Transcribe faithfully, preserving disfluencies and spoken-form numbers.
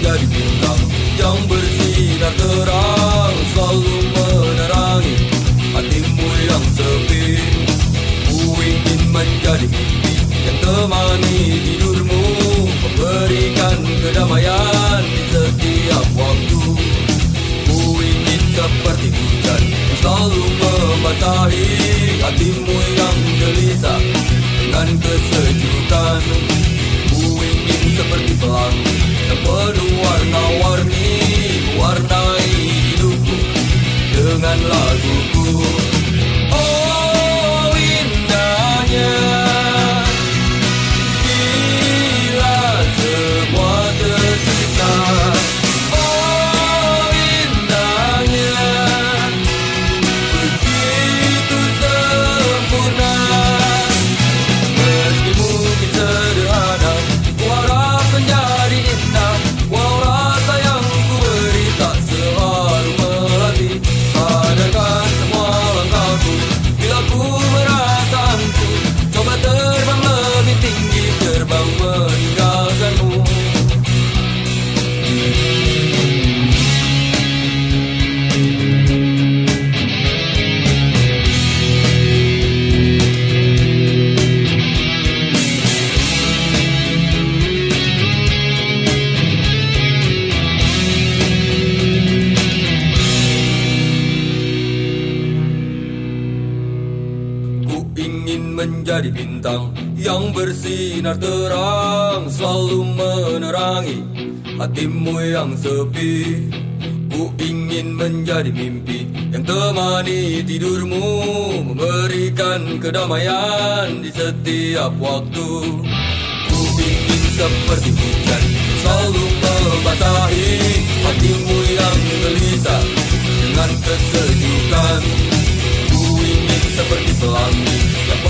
menjadi bintang yang bersinar terang, selalu menerangi hatimu yang sepi. Ku ingin menjadi mimpi yang temani tidurmu, memberikan kedamaian di setiap waktu. Ku ingin seperti hujan yang selalu membasahi hatimu yang gelisah dengan kesejukan. Ku ingin seperti pelangi yang penuh warna-warni, mewarnai hidupku dengan laguku. Oh indahnya bila semua tercipta. Oh indahnya begitu sempurna. Meski mungkin sederhana, ku harap menjadi indah. Walau rasa yang ku beri tak selalu melatih. Sadarkan semua langkahku bila ku merasa hantu. Coba terbang lebih tinggi, terbang meninggalkanmu. Ingin menjadi bintang yang bersinar terang, selalu menerangi hatimu yang sepi. Ku ingin menjadi mimpi yang temani tidurmu, memberikan kedamaian di setiap waktu. Ku ingin seperti hujan selalu membasahi hatimu yang gelisah dengan kesejukan. Ku ingin seperti pelangi yang